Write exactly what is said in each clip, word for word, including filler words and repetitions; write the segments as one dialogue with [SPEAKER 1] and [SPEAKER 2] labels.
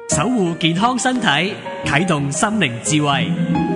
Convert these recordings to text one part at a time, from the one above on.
[SPEAKER 1] 守護健康身體，啟動心靈智慧。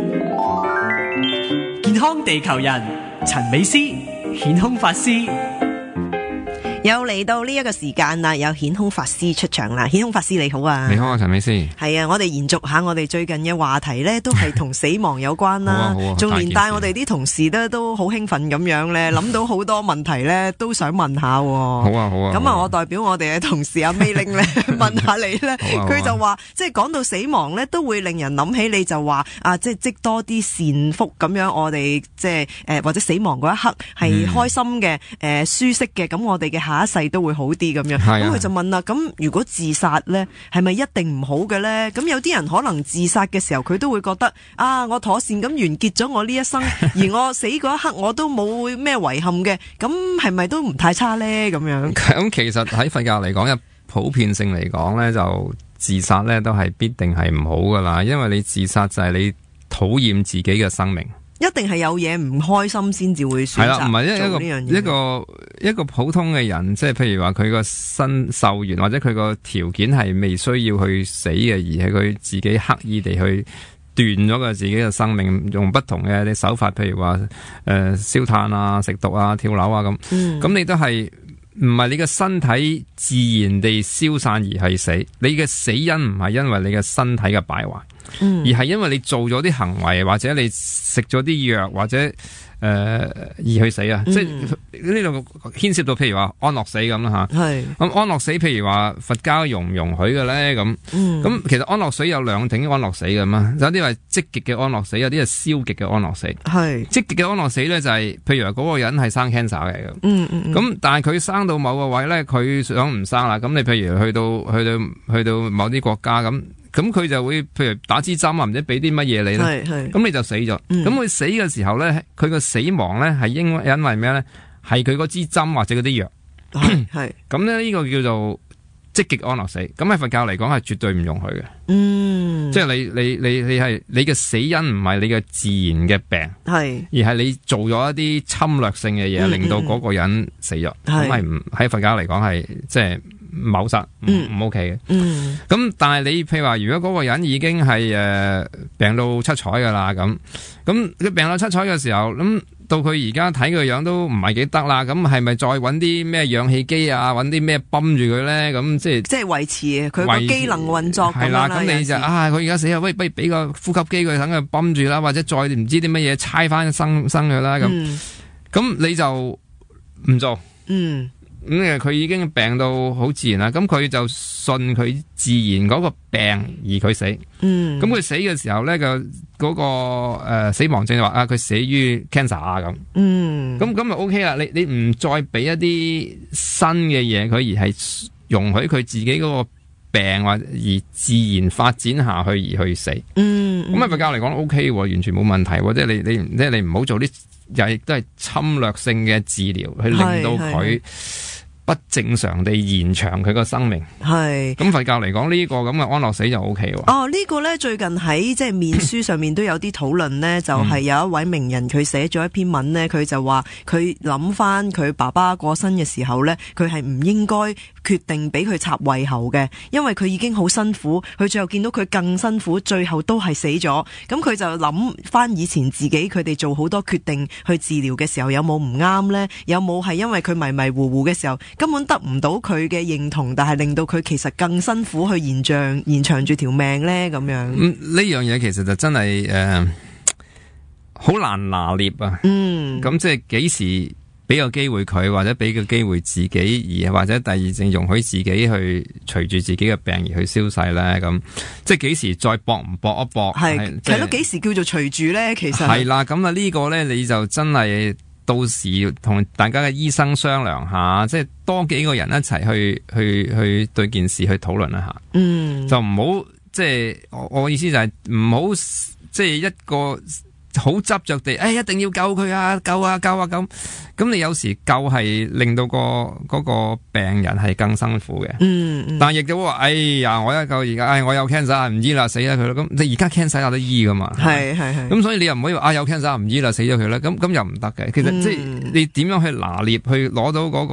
[SPEAKER 1] 健康地球人陳美詩顯空法師。
[SPEAKER 2] 又嚟到呢一個時間啦，有顯空法師出場啦。顯空法師你好啊。
[SPEAKER 3] 你好啊，陳美詩。
[SPEAKER 2] 係啊，我哋延續下我哋最近嘅話題呢，都係同死亡有關啦。仲、啊啊、連帶我哋啲同事呢都好興奮咁樣呢，諗到好多問題呢，都想問下。好
[SPEAKER 3] 啊好啊。
[SPEAKER 2] 咁啊，我代表我哋嘅同事阿 Mayling 呢問下你呢。佢、啊、就話，即係講到死亡呢，都會令人諗起你就話啊，即係積多啲善福咁樣，我哋即係誒或者死亡嗰一刻係開心嘅誒、嗯呃、舒適嘅，咁我哋嘅下一世都會好啲咁樣，咁佢就問啦，咁如果自殺呢，係咪一定唔好嘅呢？咁有啲人可能自殺嘅時候，佢都會覺得啊，我妥善咁完結咗我呢一生，而我死嗰一刻我都冇咩遺憾嘅，咁係咪都唔太差呢？咁樣
[SPEAKER 3] 咁其實喺佛教嚟講，一普遍性嚟講呢，就自殺呢都係必定係唔好噶啦，因為你自殺就係你討厭自己嘅生命。
[SPEAKER 2] 一定係有嘢唔開心先至會選擇做呢樣嘢。係啦，唔係一個
[SPEAKER 3] 一個一個普通嘅人，即係譬如話佢個身壽完或者佢個條件係未需要去死嘅，而係佢自己刻意地去斷咗個自己嘅生命，用不同嘅啲手法，譬如話誒燒炭啊、食毒啊、跳樓啊咁。咁、嗯、你都係唔係你嘅身體自然地消散而係死？你嘅死因唔係因為你嘅身體嘅敗壞。嗯、而係因為你做咗啲行為，或者你食咗啲藥，或者誒、呃、而去死啊！嗯、即係呢度牽涉到譬如話安樂死咁啦吓。係咁安樂死，譬如話佛教容唔容許嘅咧？咁咁、嗯、其實安樂死有兩種安樂死㗎嘛，有啲係積極嘅安樂死，有啲係消極嘅安樂死。係積極嘅安樂死咧，就係、是、譬如話嗰個人係生 cancer 嚟嘅。嗯嗯咁、嗯、但係佢生到某個位咧，佢想唔生啦。咁你譬如去到去到去到某啲國家咁。咁佢就會譬如打支針啊，或者俾啲乜嘢你咧，咁你就死咗。咁、嗯、佢死嘅時候咧，佢個死亡咧係因因為咩咧？係佢嗰支針或者嗰啲藥。係咁咧，呢個叫做積極安樂死。咁喺佛教嚟講係絕對唔容許嘅。嗯，即係你你你你係你嘅死因唔係你嘅自然嘅病，係而係你做咗一啲侵略性嘅嘢、嗯，令到嗰個人死咗。咁係唔喺佛教嚟講係即係。謀殺唔唔 OK 嘅，咁、嗯嗯、但係你譬如話，如果嗰個人已經係誒、呃、病到七彩噶啦，咁咁佢病到七彩嘅時候，咁到佢而家睇佢樣都唔係幾得啦，咁係咪再搵啲咩氧氣機啊，搵啲咩泵住佢咧？咁即係即係維持佢個機能運作係啦。咁你就啊，佢而家死啊，喂，不如俾個呼吸機佢，等佢泵住啦，或者再唔知啲乜嘢猜翻生生佢啦。咁咁、嗯、你就唔做，嗯。咁佢已經病到好自然啦，咁佢就信佢自然嗰個病而佢死。嗯，咁佢死嘅時候咧，個、那、嗰個誒、呃、死亡證就話啊，佢死於 cancer 啊咁。嗯，咁咁就 OK 啦。你你唔再俾一啲新嘅嘢佢，而係容許佢自己嗰個病或而自然發展下去而去死。嗯，咁喺佛教嚟講 OK 喎，完全冇問題喎。即係你你即係你唔好做啲又亦都係侵略性嘅治療，去令到佢不正常地延長佢個生命。係咁佛教嚟講呢個咁嘅安樂死就 O K 喎。哦，呢、這個呢，最近喺即係面書上面都有啲討論呢就係有一位名人佢寫咗一篇文呢，佢就話佢諗翻佢爸爸過身嘅時候呢，佢係唔應該決定俾佢插胃喉嘅，因為佢已經好辛苦，佢最後見到佢更辛苦，最後都係死咗。咁佢就諗翻以前自己佢哋做好多決定去治療嘅時候有冇唔啱呢？有冇係因為佢迷迷糊糊嘅時候根本得唔到佢嘅認同，但係令到佢其實更辛苦去延長延長住條命呢？咁樣。嗯，呢樣嘢其實就真係誒好難拿捏啊。嗯，咁即係幾時俾個機會佢，或者俾個機會自己，而或者第二正容許自己去隨住自己嘅病而去消逝咧？咁即係幾時再搏唔搏一搏？係
[SPEAKER 2] 係咯，幾時叫做隨住咧？其實
[SPEAKER 3] 係啦，咁啊呢個咧你就真係。到時同大家嘅醫生商量下，即係多幾個人一齊去去去對件事去討論一下。嗯，就唔好即係我我意思就係唔好即係一個好執着地，誒、哎、一定要救佢啊，救啊救啊咁。咁你有時救係令到個嗰個病人係更辛苦嘅。嗯，嗯但係亦都話，哎呀，我一救而家，哎我有 cancer 唔醫啦，死咗佢啦。咁你而家 cancer 有得醫噶嘛？係係係。咁所以你又唔可以話啊有 cancer 唔醫啦，死咗佢啦。咁咁又唔得嘅。其實、嗯、即係你點樣去拿捏，去攞到嗰個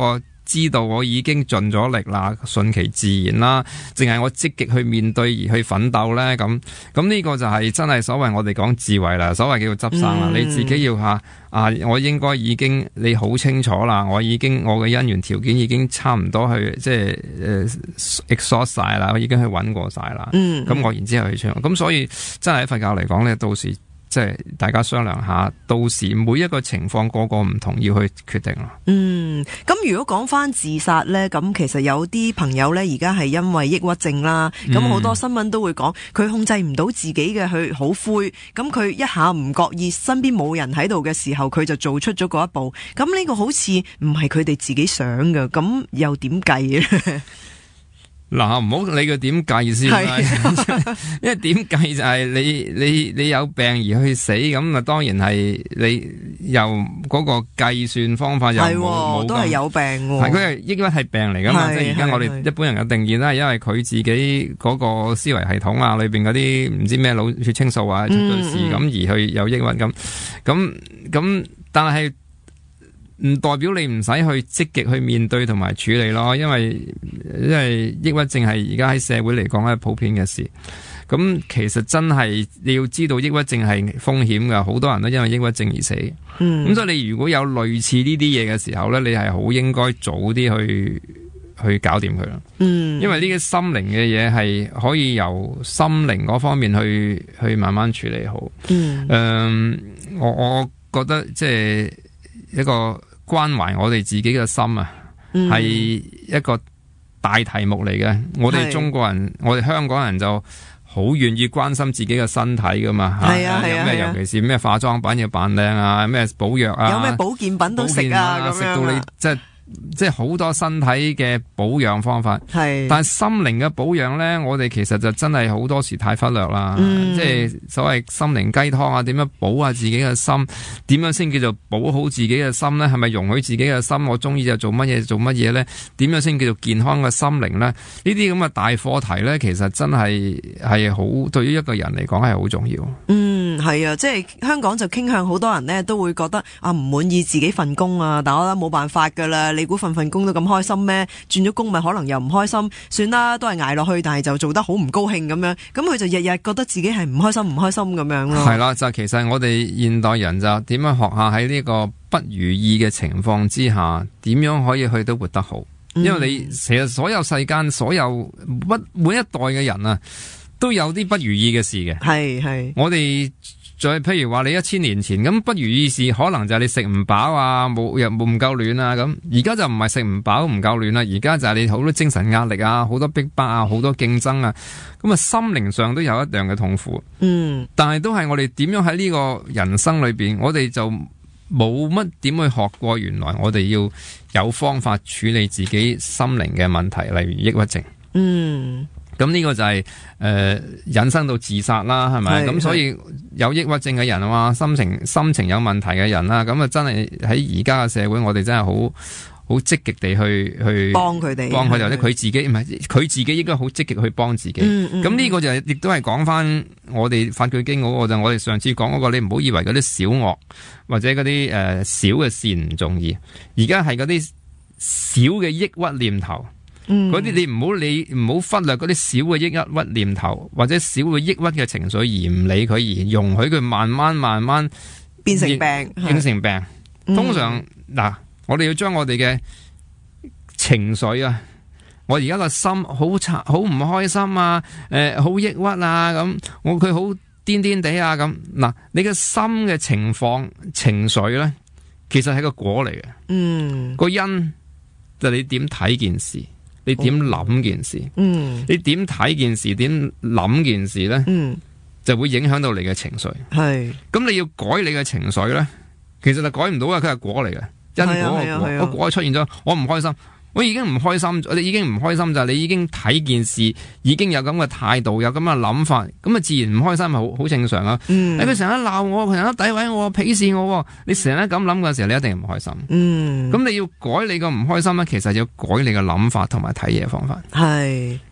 [SPEAKER 3] 知道我已經盡咗力啦，順其自然啦，淨係我積極去面對而去奮鬥咧？咁咁呢個就係真係所謂我哋講智慧啦，所謂叫做執生啦。嗯、你自己要吓啊，我應該已經你好清楚啦，我已經我嘅因緣條件已經差唔多去即係誒 exhaust 晒啦，我已經去揾過晒啦。嗯，咁我然之後去唱，咁所以真係喺佛教嚟講咧，到時。即係大家商量下，到時每一個情況個個唔同，要去決定咯。嗯，
[SPEAKER 2] 咁如果講翻自殺呢，咁其實有啲朋友呢，而家係因為抑鬱症啦，咁好、嗯、多新聞都會講佢控制唔到自己嘅，佢好灰，咁佢一下唔覺意，身邊冇人喺度嘅時候，佢就做出咗嗰一步。咁呢個好似唔係佢哋自己想嘅，咁又點計咧？
[SPEAKER 3] 嗱，唔好理佢點計先，因為點計就係你你你有病而去死，咁啊當然係你由嗰個計算方法又冇冇
[SPEAKER 2] 都係有病喎。
[SPEAKER 3] 係佢係抑鬱係病嚟噶嘛？即係而家我哋一般人嘅定義啦，因為佢自己嗰個思維系統啊，裏邊嗰啲唔知咩腦血清素啊出咗事咁而去有抑鬱咁，咁咁但係。唔代表你唔使去積極去面對同埋處理咯，因為因為抑鬱症係而家喺社會嚟講係普遍嘅事。咁其實真係你要知道，抑鬱症係風險噶，好多人都因為抑鬱症而死。咁、嗯、所以你如果有類似呢啲嘢嘅時候咧，你係好應該早啲去去搞掂佢咯。嗯，因為呢個心靈嘅嘢係可以由心靈嗰方面去去慢慢處理好。嗯，誒、呃，我我覺得即係一個。關懷我哋自己嘅心啊，係、嗯、一個大題目嚟嘅。我哋中國人，是我哋香港人就好願意關心自己嘅身體噶嘛。係啊係啊，咩尤其是咩化妝品要扮靚啊，咩保藥啊，
[SPEAKER 2] 有咩保健品都食啊，
[SPEAKER 3] 食到你即係。即係好多身體嘅保養方法，係，但係心靈嘅保養咧，我哋其實就真係好多時太忽略啦。嗯、即係所謂心靈雞湯啊，點樣保下自己嘅心？點樣先叫做保好自己嘅心咧？係咪容許自己嘅心？我中意就做乜嘢做乜嘢咧？點樣先叫做健康嘅心靈咧？呢啲咁嘅大課題咧，其實真係係好對於一個人嚟講係好重要。
[SPEAKER 2] 嗯，係啊，即係香港就傾向好多人咧都會覺得啊唔滿意自己份工啊，但我覺得冇辦法噶啦。你估份份工都咁開心咩？轉咗工咪可能又唔開心，算啦，都係捱落去，但係就做得好唔高興咁樣，咁佢就日日覺得自己係唔開心唔開心咁樣咯。係
[SPEAKER 3] 啦，就其實我哋現代人就點樣學下喺呢個不如意嘅情況之下，點樣可以去到活得好？嗯、因為你其實所有世間所有每一代嘅人啊，都有啲不如意嘅事嘅。係係，我哋。再譬如話你一千年前咁不如意事，可能就係你食唔飽啊，冇又冇唔夠暖啊咁。而家就唔係食唔飽唔夠暖啦，而家就係你好多精神壓力啊，好多逼迫啊，好多競爭啊，咁啊心靈上都有一樣嘅痛苦。嗯，但係都係我哋點樣喺呢個人生裏邊，我哋就冇乜點去學過，原來我哋要有方法處理自己心靈嘅問題，例如抑鬱症。嗯。咁呢個就係、是、誒、呃、引申到自殺啦，係咪？咁所以有抑鬱症嘅人啊嘛，心情心情有問題嘅人啦，咁啊真係喺而家嘅社會，我哋真係好好積極地去去幫佢哋，幫佢哋，或者佢自己唔係佢自己應該好積極去幫自己。咁呢、嗯嗯、個就亦都係講翻我哋法句經嗰個就，我哋上次講嗰、那個，你唔好以為嗰啲小惡或者嗰啲誒小嘅善唔重要，而家係嗰啲小嘅抑鬱念頭。嗰啲、嗯、你唔好理，唔好忽略嗰啲小嘅抑鬱念頭或者小嘅抑鬱嘅情緒，而唔理佢，而容許佢慢慢慢慢
[SPEAKER 2] 變成病，
[SPEAKER 3] 變成病。是通常嗱、嗯，我哋要將我哋嘅情緒啊，我而家個心好慘，好唔開心啊，誒、呃，好抑鬱啊，咁我佢好癲癲地啊，咁嗱，你嘅心嘅情況情緒咧，其實係個果嚟嘅。嗯，個因就你點睇件事。你點諗件事？嗯，你點睇件事？點諗件事咧？嗯，就會影響到你嘅情緒。係，咁你要改你嘅情緒咧，其實就改唔到啊！佢係果嚟嘅，因果個果，個果出現咗，我唔開心。我已經唔開心，你已經唔開心就係你已經睇件事，已經有咁嘅態度，有咁嘅諗法，咁啊自然唔開心，係好好正常啊。嗯，你佢成日鬧我，成日詆毀我，鄙視我，你成日咁諗嘅時候，你一定唔開心。嗯，咁你要改你個唔開心咧，其實要改你嘅諗法同埋睇嘢方法。係，咁你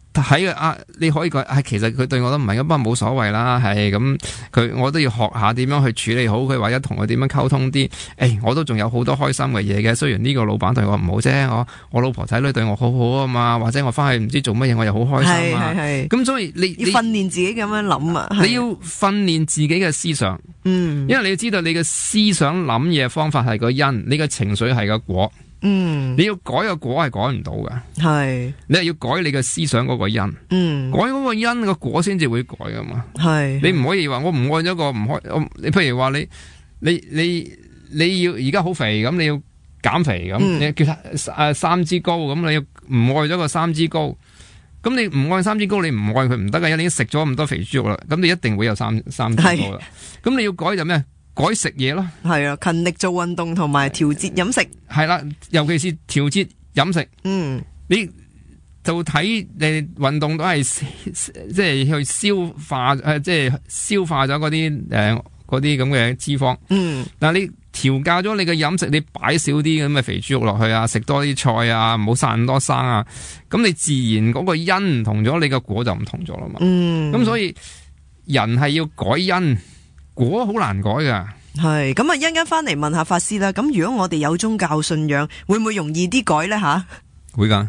[SPEAKER 3] 睇嘅啊，你可以講，係其實佢對我都唔係咁，不過冇所謂啦，係咁佢我都要學下點樣去處理好佢，或者同佢點樣溝通啲。誒、哎，我都仲有好多開心嘅嘢嘅，雖然呢個老闆對我唔好啫，我我老婆仔女對我好好啊嘛，或者我翻去唔知做乜嘢，我又好開心啊。咁所以你
[SPEAKER 2] 要訓練自己咁樣諗啊，
[SPEAKER 3] 你要訓練自己嘅思想，
[SPEAKER 2] 嗯，
[SPEAKER 3] 因為你要知道你嘅思想諗嘢方法係個因，你嘅情緒係個果。
[SPEAKER 2] 嗯，
[SPEAKER 3] 你要改個果係改唔到嘅，係你係要改你嘅思想嗰個因，嗯，改嗰個因個果先至會改噶嘛，係你唔可以話我唔愛咗個唔開，我你譬如話你你你你要而家好肥咁，你要減肥咁，嗯、你叫誒三脂高咁，你要唔愛咗個三脂高，咁你唔愛三脂高，你唔愛佢唔得噶，因為你已經食咗咁多肥豬肉啦，咁你一定會有三三脂高啦，咁你要改就咩？改食嘢咯，係啊，勤力做運動同埋調節飲食，係啦，尤其是調節飲食。嗯，你就睇你運動都係即係去消化誒，即係消化咗嗰啲誒嗰啲咁嘅脂肪。嗯，但係你調教咗你嘅飲食，你擺少啲咁嘅肥豬肉落去啊，食多啲菜啊，唔好生咁多生啊，咁你自然嗰個因唔同咗，你個果就唔同咗啦嘛。嗯，咁所以人係要改因。果好難改噶，係咁啊！一陣間翻嚟問下法師啦。咁如果我哋有宗教信仰，會唔會容易啲改呢？吓，會噶。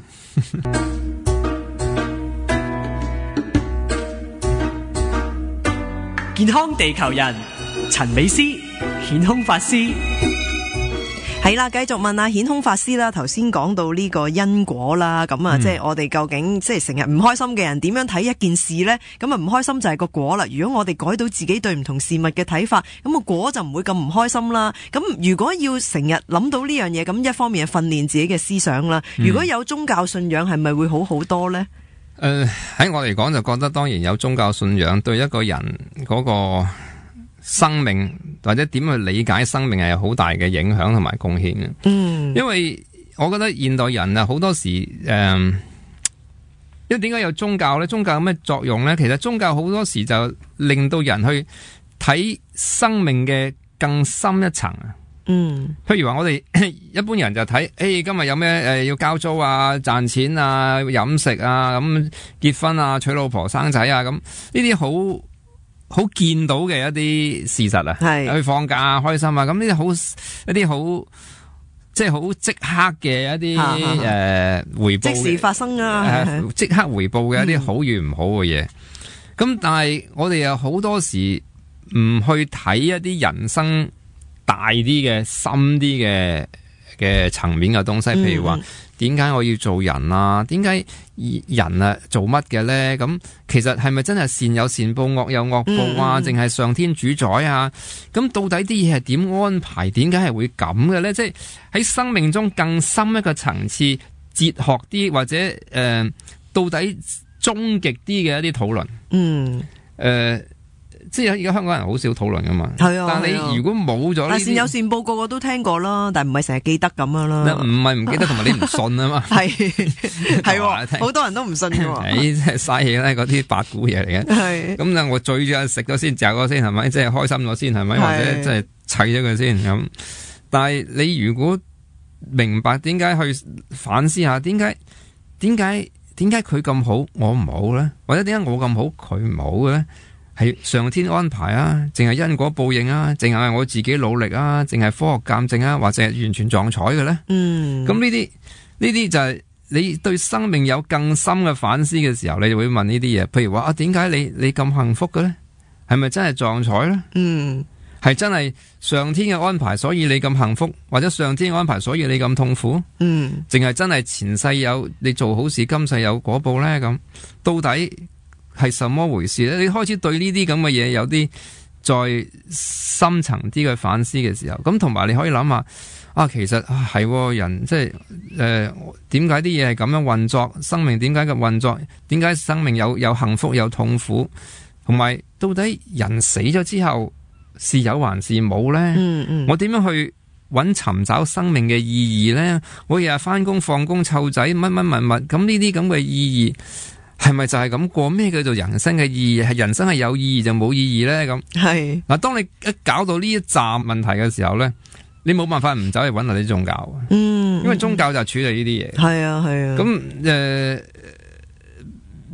[SPEAKER 1] 健康地球人陳美詩顯空法師。
[SPEAKER 2] 係啦，繼續問下顯空法師啦。頭先講到呢個因果啦，咁啊、嗯，即係我哋究竟即係成日唔開心嘅人點樣睇一件事呢？咁啊，唔開心就係個果啦。如果我哋改到自己對唔同事物嘅睇法，咁個果就唔會咁唔開心啦。咁如果要成日諗到呢樣嘢，咁一方面係訓練自己嘅思想啦。如果有宗教信仰，係咪會好好多呢？誒、呃，喺我嚟講就覺得，當然有宗教信仰對一個人嗰個生命或者點去理解生命係有好大嘅影響同埋貢獻嘅。嗯，因為我覺得現代人啊好多時誒、呃，因為點解有宗教呢？宗教有咩作用呢？其實宗教好多時就令到人去睇生命嘅更深一層啊。嗯，譬如話我哋一般人就睇，誒、欸，今日有咩誒、呃、要交租啊、賺錢啊、飲食啊、咁結婚啊、娶老婆生仔啊，咁呢啲好。好見到嘅一啲事實啊，係去放假啊、開心啊，咁呢啲好一啲好即係好即刻嘅一啲誒、呃、回報，即時發生啊，即、呃、刻回報嘅一啲好與唔好嘅嘢。咁、嗯、但係我哋又好多時唔去睇一啲人生大啲嘅、深啲嘅嘅層面嘅東西，譬如話。嗯點解我要做人啊？點解人啊做乜嘅咧？咁其實係咪真係善有善報，惡有惡報啊？淨係上天主宰啊？咁到底啲嘢係點安排？點解係會咁嘅咧？即係喺生命中更深一個層次、哲學啲或者誒、呃，到底終極啲嘅一啲討論。嗯，誒、呃。即係而家香港人好少討論噶嘛，係啊。但係你如果冇咗，善有善報個個都聽過啦，但係唔係成日記得咁樣啦。唔係唔記得，同埋你唔信啊嘛。係係，好多人都唔信噶嘛。誒，即係嘥嘢咧，嗰啲八股嘢嚟嘅。係咁啊，我醉咗食咗先，嚼咗先係咪？即係開心咗先係咪？或者即係砌咗佢先咁。但係你如果明白點解去反思下，點解點解點解佢咁好，我唔好咧？或者點解我咁好，佢唔好嘅咧？係上天安排啊，淨係因果報應啊，淨係我自己努力啊，淨係科學鑑證啊，或者係完全撞彩嘅咧？嗯，咁呢啲呢啲就係你對生命有更深嘅反思嘅時候，你就會問呢啲嘢。譬如話啊，點解你你咁幸福嘅咧？係咪真係撞彩咧？嗯，係真係上天嘅安排，所以你咁幸福，或者上天嘅安排，所以你咁痛苦？嗯，淨係真係前世有你做好事，今世有果報咧？咁到底係什麼回事咧？你開始對呢啲咁嘅嘢有啲再深層啲嘅反思嘅時候，咁同埋你可以諗下啊，其實係、啊、人即係誒，點解啲嘢係咁樣運作？生命點解嘅運作？點解生命有有幸福有痛苦？同埋到底人死咗之後是有還是冇咧？嗯嗯，我點樣去揾尋找生命嘅意義咧？我日日翻工放工湊仔乜乜物物，咁呢啲咁嘅意義。係咪就係咁過？咩叫做人生嘅意義？係人生係有意義就冇意義咧？咁係嗱，當你一搞到呢一紮問題嘅時候咧，你冇辦法唔走去揾下啲宗教。嗯，因為宗教就係處理呢啲嘢。係啊，係啊。咁誒、呃，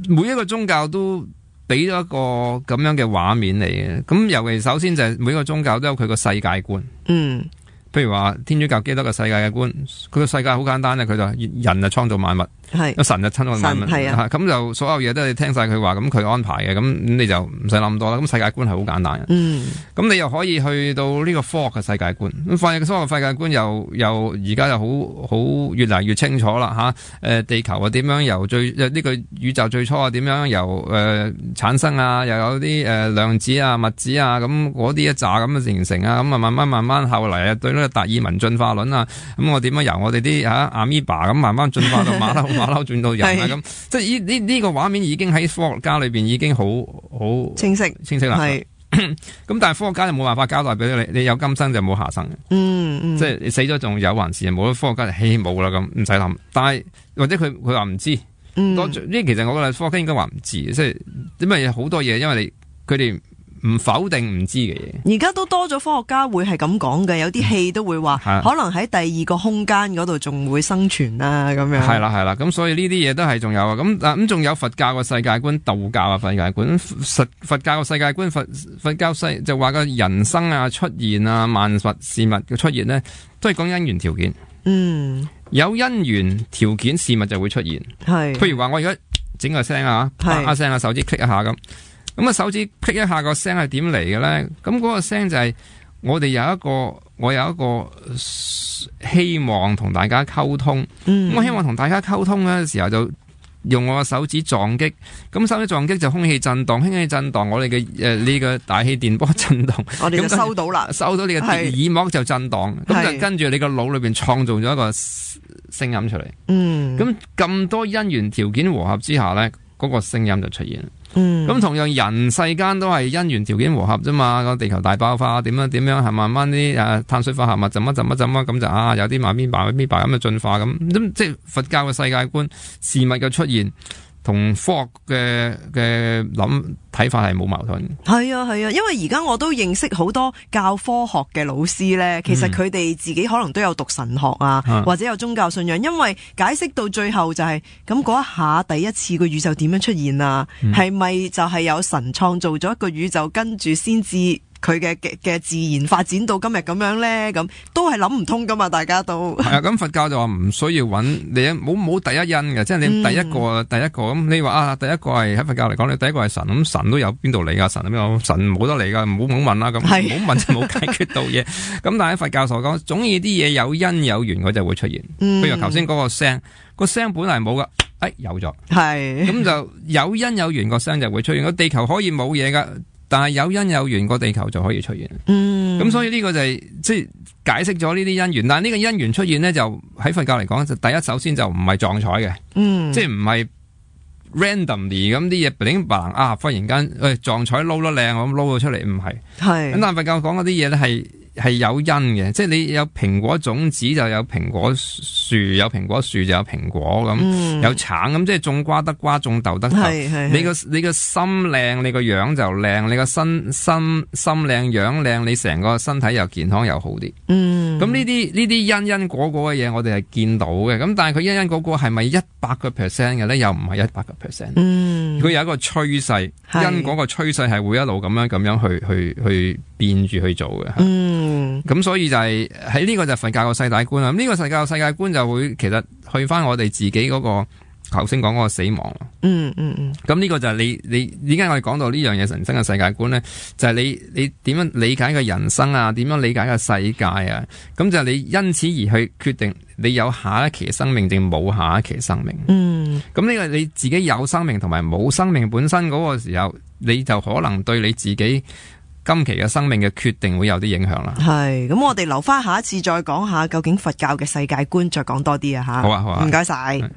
[SPEAKER 3] 每一個宗教都俾咗一個咁樣嘅畫面嚟嘅。咁尤其首先就係每一個宗教都有佢個世界觀。
[SPEAKER 2] 嗯。
[SPEAKER 3] 譬如話天主教基督嘅世界嘅觀，佢個世界好簡單嘅，佢就人就創造萬物，
[SPEAKER 2] 係
[SPEAKER 3] 神就創造萬物，
[SPEAKER 2] 係啊，
[SPEAKER 3] 咁就所有嘢都係聽晒佢話，咁佢安排嘅，咁你就唔使諗咁多啦。咁世界觀係好簡單嘅，嗯，咁你又可以去到呢個科學嘅世界觀，咁科學嘅世界觀又又而家又好好越嚟越清楚啦吓，誒地球啊點樣由最呢、這個宇宙最初啊點樣由誒、呃、產生啊，又有啲誒、呃、量子啊物子啊咁嗰啲一紮咁嘅形成啊，咁啊慢慢慢慢後嚟啊對呢個達爾文進化論啊，咁我點樣由我哋啲吓阿咪巴咁慢慢進化到馬騮，馬騮轉到人啊，咁即係呢呢呢個畫面已經喺科學家裏邊已經好好清晰清晰啦。係咁，但係科學家就冇辦法交代俾你，你有今生就冇下生嘅。嗯嗯，即係你死咗仲有還是冇？科學家就希冇啦，咁唔使諗。但係或者佢佢話唔知，嗯，多呢其實我覺得科學家應該話唔知，即係因為好多嘢，因為你佢哋。唔否定唔知嘅嘢，
[SPEAKER 2] 而家都多咗科學家會係咁講嘅，有啲戲都會話，嗯、可能喺第二個空間嗰度仲會生存啊咁樣。係
[SPEAKER 3] 啦係啦，咁所以呢啲嘢都係仲有啊，咁咁仲有佛教嘅世界觀、道教嘅世界觀、佛佛教嘅世界觀、佛佛教世就話個人生啊出現啊萬物事物嘅出現呢，都係講因緣條件。嗯，有因緣條件事物就會出現。係，譬如話我而家整個聲啊，啪一聲啊，手指 click 一下咁。咁啊，手指 click 一下個聲係點嚟嘅咧？咁嗰個聲就係我哋有一個，我有一個希望同大家溝通。嗯，我希望同大家溝通嘅時候，就用我個手指撞擊。咁手指撞擊就空氣震盪，空氣震盪，我哋嘅誒呢個大氣電波震動，
[SPEAKER 2] 我哋就收到啦，
[SPEAKER 3] 收到你嘅耳膜就震盪，咁就跟住你個腦裏邊創造咗一個聲音出嚟。嗯，咁咁多因緣條件和合之下咧，嗰個聲音就出現。嗯，咁同樣人世間都係因緣條件和合啫嘛，個地球大爆發點樣點樣係慢慢啲誒碳水化合物怎麼怎麼怎麼咁就啊有啲慢咪白咪白咁嘅進化咁，咁即係佛教嘅世界觀事物嘅出現同科學嘅嘅諗睇法係冇矛盾。
[SPEAKER 2] 係啊係啊，因為而家我都認識好多教科學嘅老師咧，其實佢哋自己可能都有讀神學啊，嗯、或者有宗教信仰，因為解釋到最後就係咁嗰一下第一次個宇宙點樣出現啊？係咪、嗯、就係有神創造咗一個宇宙，跟住先至佢嘅嘅自然發展到今日咁樣咧？咁都係諗唔通噶嘛？大家都係啊。咁佛教就話唔需要揾你冇冇第一因嘅，即係你第一個、嗯、第一個咁。你話啊，第一個係喺佛教嚟講，你第一個係神，咁神都有邊度嚟噶？神邊度？神冇得嚟噶，唔好唔好問啦。咁唔好問就冇解決到嘢。咁但係喺佛教所講，總之啲嘢有因有緣，佢就會出現。嗯、譬如頭先嗰個聲，個聲本來冇噶，哎有咗，係咁就有因有緣，個聲就會出現。個地球可以冇嘢噶。但係有因有緣，個地球就可以出現。嗯，咁所以呢個就係即係解釋咗呢啲因緣。但係呢個因緣出現呢，就喺佛教嚟講，就第一首先就唔係撞彩嘅。嗯，即係唔係 randomly 咁啲嘢 bling bling 啊，忽然間誒、哎、撞彩撈得靚，咁撈咗出嚟，唔係。係咁是，但係佛教講嗰啲嘢咧係。係有因嘅，即係你有蘋果種子就有蘋果樹，有蘋果樹就有蘋果咁，嗯、有橙咁，即係種瓜得瓜，種豆得豆。你個你個心靚，你個樣就靚，你個身心心靚樣靚，你成個身體又健康又好啲。嗯，咁呢啲呢啲因因果果嘅嘢，我哋係見到嘅。咁但係佢因因果果係咪一百個 percent 嘅咧？又唔係一百個 percent。嗯，佢有一個趨勢，因果個趨勢係會一路咁樣咁樣去去去變住去做嘅。嗯。咁、嗯、所以就係喺呢個就係佛教嘅世界觀啦。咁、這、呢個世界嘅世界觀就會其實去翻我哋自己嗰、那個頭先講嗰個死亡。嗯嗯嗯。咁、嗯、呢個就係你你點解我哋講到呢樣嘢人生嘅世界觀咧？就係、是、你你點樣理解個人生啊？點樣理解個世界啊？咁就係你因此而去決定你有下一期生命定冇下一期生命。嗯。咁呢個你自己有生命同埋冇生命本身嗰個時候，你就可能對你自己今期嘅生命嘅決定會有啲影響啦。係，咁我哋留翻下一次再講下究竟佛教嘅世界觀，再講多啲啊吓。好啊，好啊，唔該晒。